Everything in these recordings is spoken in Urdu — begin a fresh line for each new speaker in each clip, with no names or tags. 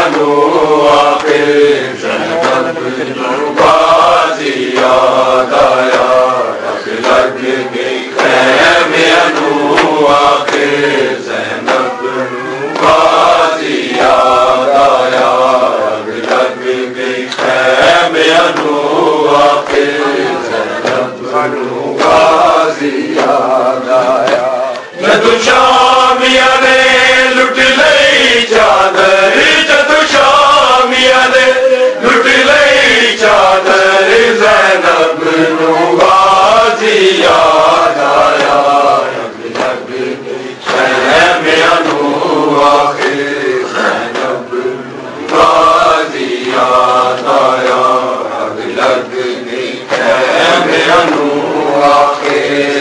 انو آخر زینب نو غازی یاد آیا اب لگ گئی خیمے انو آخر زینب نو غازی یاد آیا اب لگ گئی خیمے انو آخر زینب نو غازی یاد آیا جدو شامیاں نے لٹ لئی چادر جدو شامیاں نے لٹ لئی چادر زینب نو غازی یاد آیا اب لگ گئی خیمے انو آخر زینب نو غازی یاد آیا اب لگ گئی خیمے انو آخر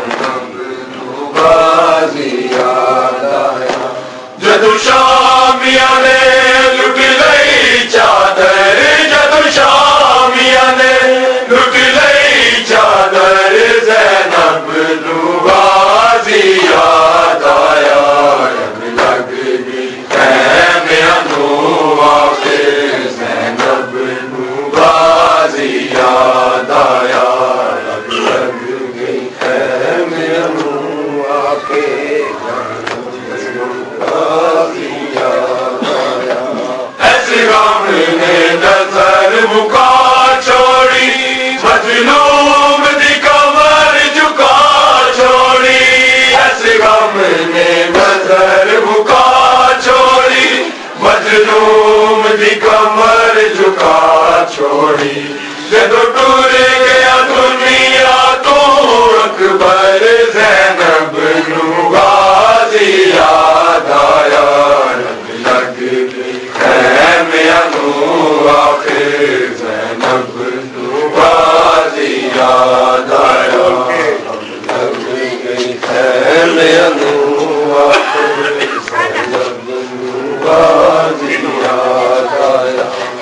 جدو شامیاں نے لٹ لئی چادر جدو شامیاں نے لٹ لئی چادر زینب نو غازی یاد آیا اب لگ گئی خیمے انو آخر زینب نو غازی یاد آیا اب لگ گئی خیمے انو آخر نظر بکا چھوڑی مظلوم دی کمر جھکا چھوڑی ایسے غم نے نظر بکا چھوڑی مظلوم دی کمر جھکا چھوڑی جدو ٹور گیا دنیا تو اکبر زینب نو غازی یاد آیا اب لگ گئی خیمے انو آخر زینب نو غازی یاد آیا اب لگ گئی خیمے انو آخر زینب نو غازی یاد آیا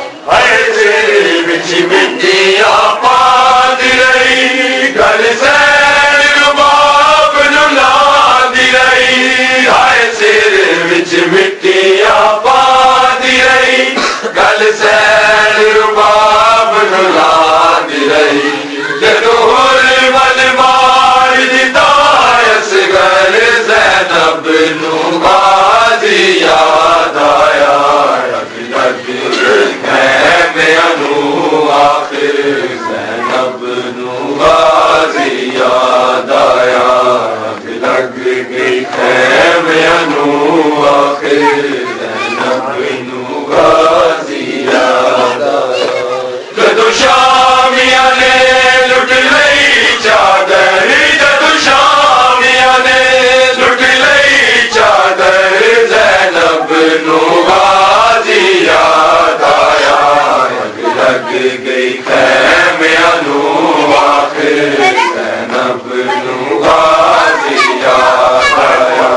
ایسے بچ مٹیاں پاد رہی گل سین رباب نو لاندی رہی ایسے بچ مٹیاں پاد رہی گل سین رباب نو لاندی رہی جدو مل مار دیتا اس گل زینب نو غازی یاد آیا اب لگ خیمے انو آخر زینب نو غازی یاد آیا اب لگ گئی خیمے انو آخر زینب نو غازی یاد آیا جدو شامیاں نے لٹ لئی چادر جدو شامیاں نے لٹ لئی چادر زینب نو غازی یاد آیا اب لگ گئی خیمے انو آخر زینب نو غازی یاد آیا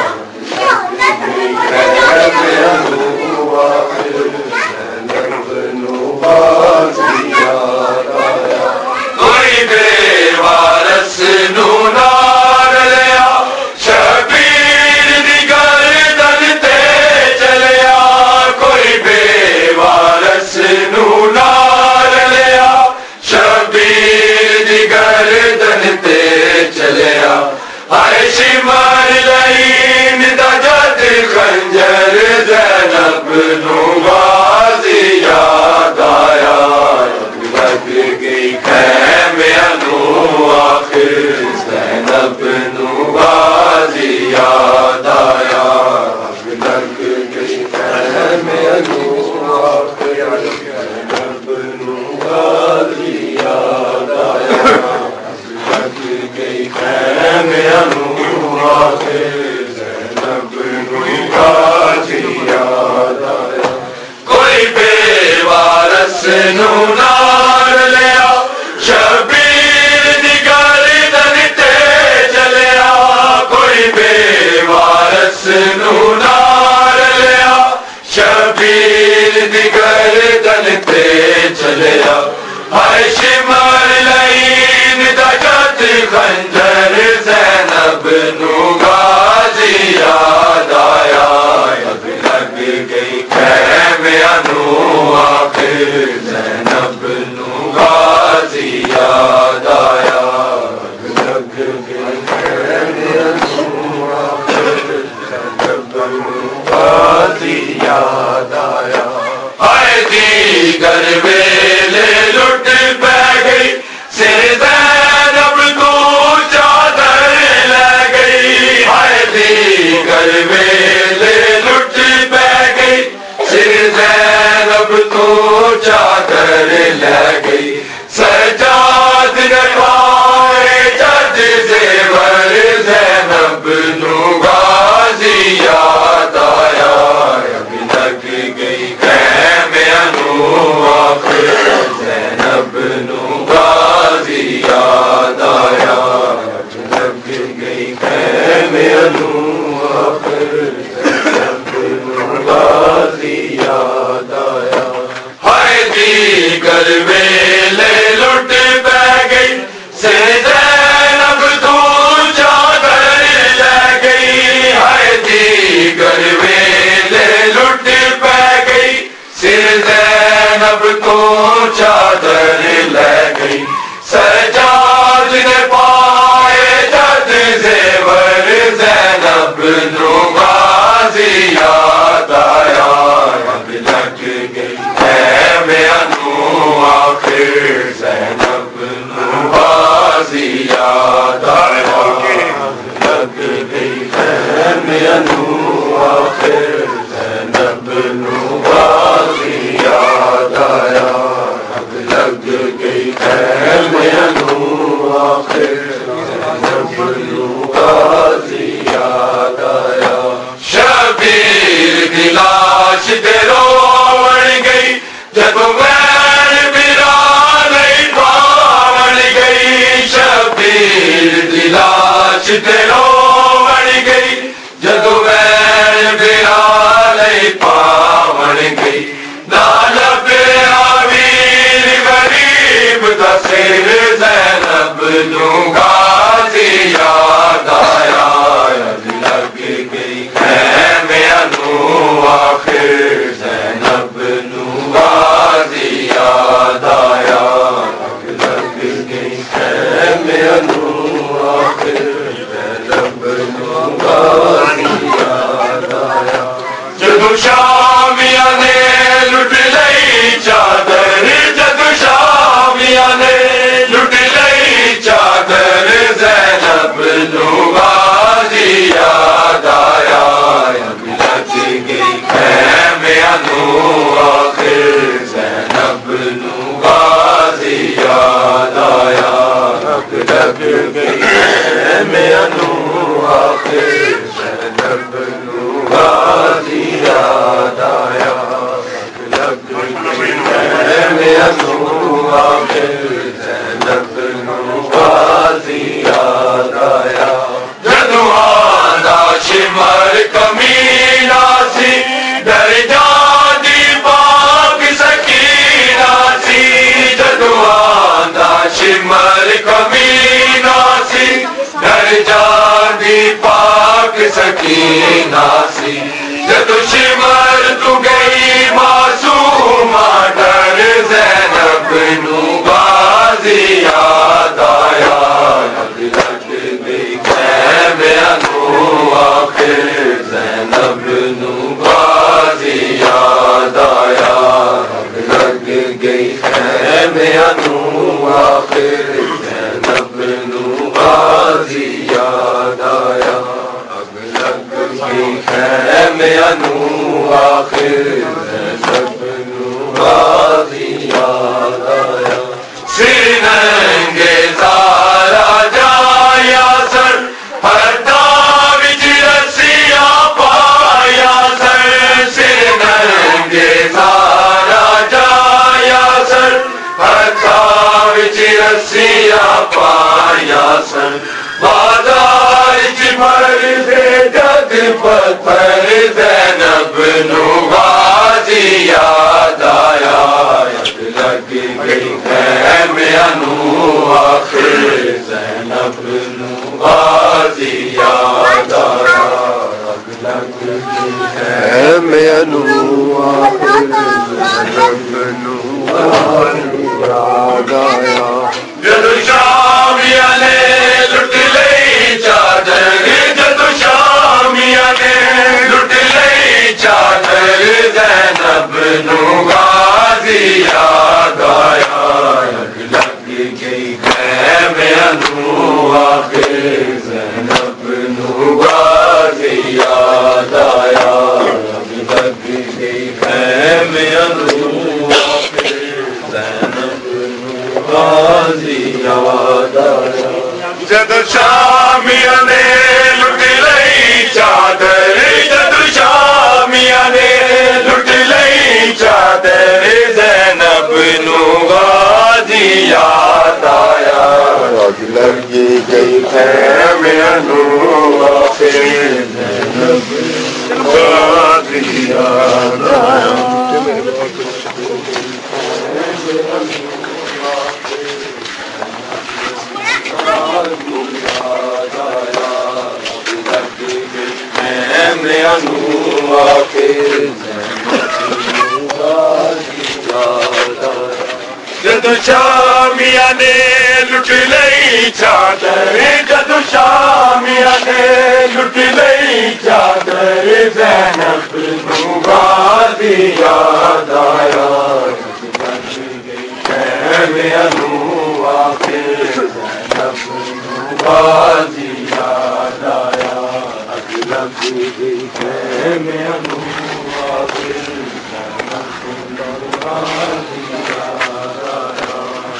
خیمے انو آخر زینب نو غازی یاد آیا کوئی بے وارث نو نار لیا شبیر دی گردن تے چلیا کوئی بے وارث نو نار لیا شبیر دی گردن تے چلیا ہائے شمر لین دا جد خنجر زینب نو غازی یاد آیا اب لگ گئی خیمے انو آخر زینب نو غازی یاد آیا اب لگ گئی خیمے انو آخر زینب نو غازی یاد آیا اب لگ گئی خیمے انو آخر زینب نو غازی یاد آیا کوئی بے وارث نو نار لیا شبیر دی گردن تے چلیا کوئی بے وارث نو نار لیا شبیر دی گردن تے چلیا ہائے شمر لین دا جد خنجر زینب نو غازی یاد آیا اب لگ گئی خیمے غازی یاد آیا ہائے دیگر ویلے لٹ پہ گئی سر زینب تو چادر لے گئی ہائے دیگر ویلے لٹ پہ گئی سر زینب تو چادر لے گئی سجاد نے پائے جد زیور زینب نو غازی یاد آیا اب لگ گئی خیمے انو آخر زینب نو غازی یاد آیا اب لگ گئی خیمے انو آخر زینب نو غازی یاد آیا ہائے دیگر ویلے لٹ پہ گئی سر زینب تو چادر لے گئی ہائے دیگر ویلے لٹ پہ گئی سر زینب تو چادر لے گئی سجاد نے پائے جد زیور زینب نو غازی یاد آیا اب لگ گئی خیمے انو آخر زینب نو غازی یاد آیا لگ گئی خیمے انو آخر زینب نو غازی یاد آیا اب لگ گئی خیمے انو آخر زینب نو غازی یاد آیا شبیر دی لاش تے روڑ گئی جب وین برا نہیں پاون گئی شبیر دی لاش تے روڑ گئی جب وین برا نہیں پاون گئی نال پیا ویر غریب دا سر زینب نو غازی یاد آیا اب لگ گئی خیمے انو آخر زینب نو غازی یاد آیا اب لگ گئی خیمے انو آخر زینب نو غازی یاد آیا جدو شامیاں نے لٹ لئی چادر جدو شامیاں نے لٹ لئی چادر زینب نو غازی یاد آیا اب لگ گئی خیمے انو آخر زینب نو غازی یاد آیا اب لگ گئی خیمے انو آخر زینب نو غازی یاد آیا اب لگ گئی خیمے انو آخر زینب نو غازی یاد آیا جدو آندا شمر کمینہ سی ڈر جاندی پاک سکینہ سی جدو آندا شمر کمینہ سی ڈر جاندی پاک سکینہ سی جدو شمر تو گئی معصومہ ڈر زینب نو غازی یاد آیا اب لگ گئی خیمے انو آخر زینب نو غازی یاد آیا اب لگ گئی خیمے انو آخر زینب نو غازی یاد آیا اب لگ گئی خیمے انو آخر زینب نو غازی یاد آیا سرنگے زارا جایا سر پردا وچ رسیاں پایا سر سرنگے زارا جایا سر پردا وچ رسیاں پایا سر بازار چ مر دے جد پتھر زینب نو غازی یاد آیا اب لگ گئی خیمے انو آخر زینب نو غازی یاد آیا اب لگ گئی خیمے انو آخر زینب نو غازی یاد آیا جدو شامیاں نے لٹ لئی چادر جدو شامیاں نے لٹ لئی نو غازی یاد آیا لگ گئی خیمیاں نو آخر زینب نو غازی یاد آیا لگ گئی خیمیاں نو آخر زینب نو غازی یاد آیا جد شامیاں نے لٹ لئی چادر جد شامیاں نے لٹ لئی چادر زینب نو غازی یاد آیا لگی گئی خیمیاں نو آخر زینب نو غازی یاد آیا جد شامیاں نے لٹ لئی چادر جد شامیاں نے لٹ لئی چادر زینب نو غازی یاد آیا خیمیاں نو آخر زینب نو غازی یاد آیا لگ گئی خیمیاں نو آخر زینب نو غازی یاد آیا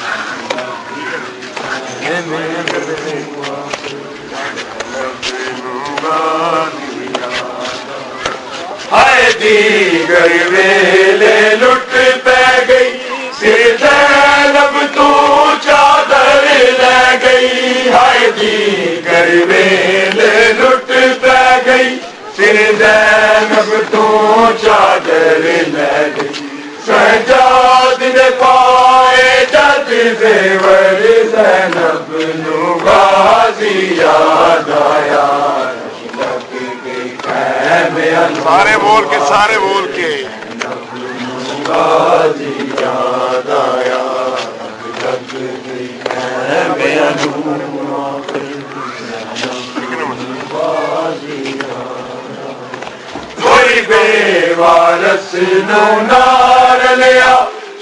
ہائے دیگر ویلے لٹ پہ گئی زینب تو چادر لے گئی ہائے دیگر ویلے لٹ پہ گئی زینب تو چادر لے گئی سجاد نے پائے جد زیور زینب نو غازی یاد آیا لگ گئی خیمیاں نو
سارے بول کے
زینب نو غازی یاد آیا لگ گئی خیمیاں نو آخر زینب نو غازی یاد آیا کوئی بے وارث نو نار لیا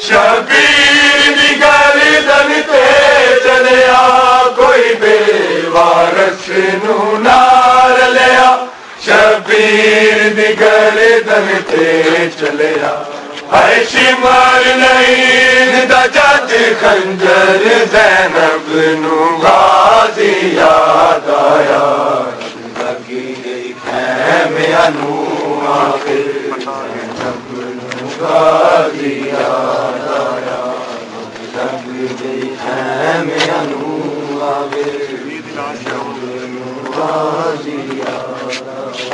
شبیر دی گردن تے چلیا کوئی بے وارث نو نار لیا شبیر دی گردن تے چلیا ہے شمر نہیں دا جج خنجر زینب نو غازی یاد آیا لگی گئی خیمیاں نو آخر زینب نو غازی یاد آیا لگ گئی خیمیاں نو آخر زینب نو غازی یاد آیا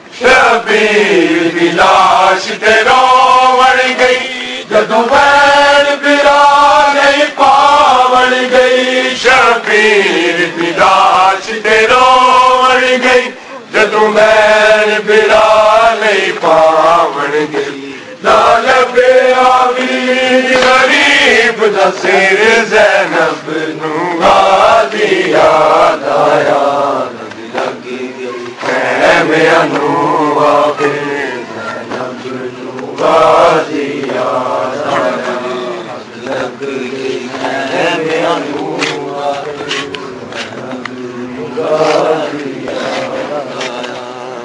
شبیر دی لاش تے روڑ گئی جدو بین برا نہیں پاوڑ گئی شبیر دی لاش تے روڑ گئی جدو بین برا نہیں پاوڑ گئی لال بے آمین غریب دا سر زینب نو غازی یاد آیا لگی گئی خیمیاں نو آخر زینب نو غازی یاد آیا لگ گئی خیمیاں نو آخر زینب نو غازی یاد آیا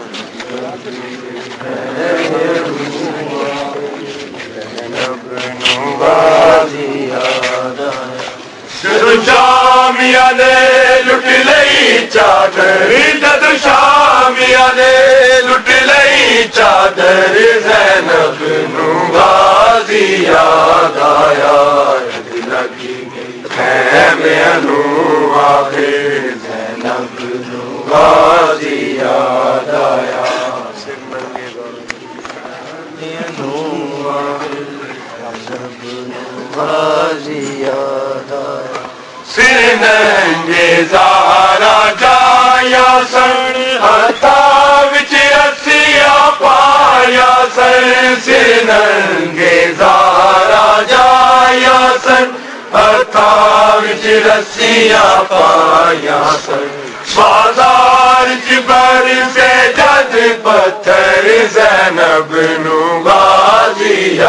شامیاں نے لٹ لئی چادر جد شامیاں نے لٹ لئی چادر زینب نو غازی یاد آیا لگی گئی خیمیاں نو آخر زینب نو غازی یاد آیا غازی یاد آیا سر ننگے زارا جایا سن ہتھا وچ رسیاں پایا سن سر ننگے زارا جایا سن ہتھا وچ رسیاں پایا سن بازار چ برسے جد پتھر زینب نو غازی